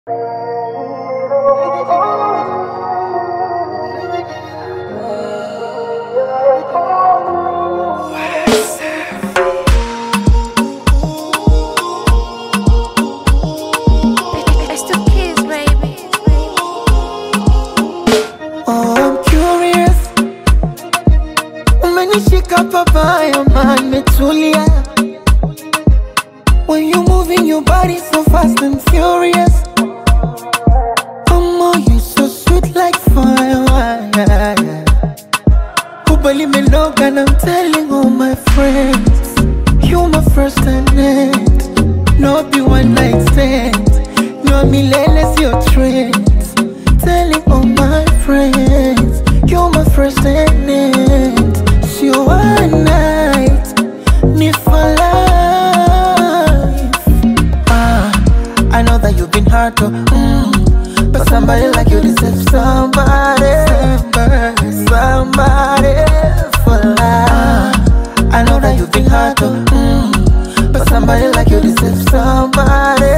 Umenishika papaya man, metulia. When you moving your body so fast and furious. Oh, you so sweet like fire. Kubali me love and I'm telling all my friends. You my first and end. No be one night stand. No millennials your trends. Telling all my friends. You my first and end. You one night, me for life. I know that you've been hard to, but somebody like you deserves somebody for life. I know that you've been hard to, but somebody like you deserves somebody.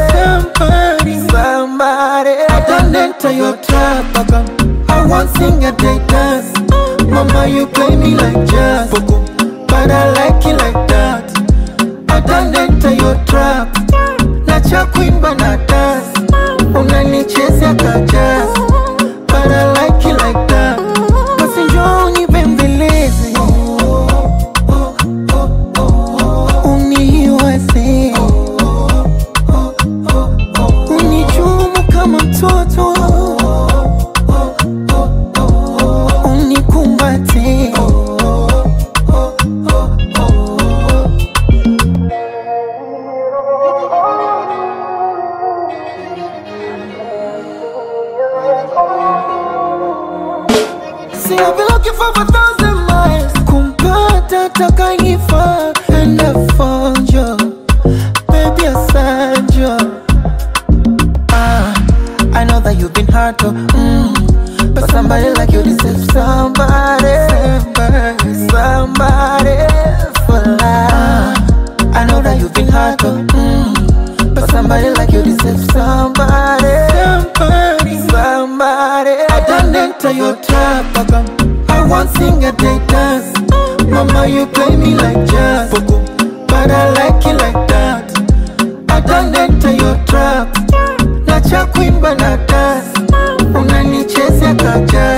I don't enter your trap, I won't sing a day dance. Mama, you play me like jazz, but I like it like that. I don't enter your trap. Nacha queen bana dance. Unanichezea ka jazz, but I like it like that. Basi njoo unibembeleze, uniwaze, unichumu kama mtoto. See, I've been looking for 1,000 miles. Kumpata takanifa, and I found you. Baby, I found you. I know that you've been hard to, but somebody like you deserves somebody for life. I know that you've been hard to, but somebody like you deserves somebody. I don't enter your trap, I won't sing a day dance. Mama, you play me like jazz, but I like it like that. I don't enter your trap. Nacha queen bana dance. Unanichezea ka jazz.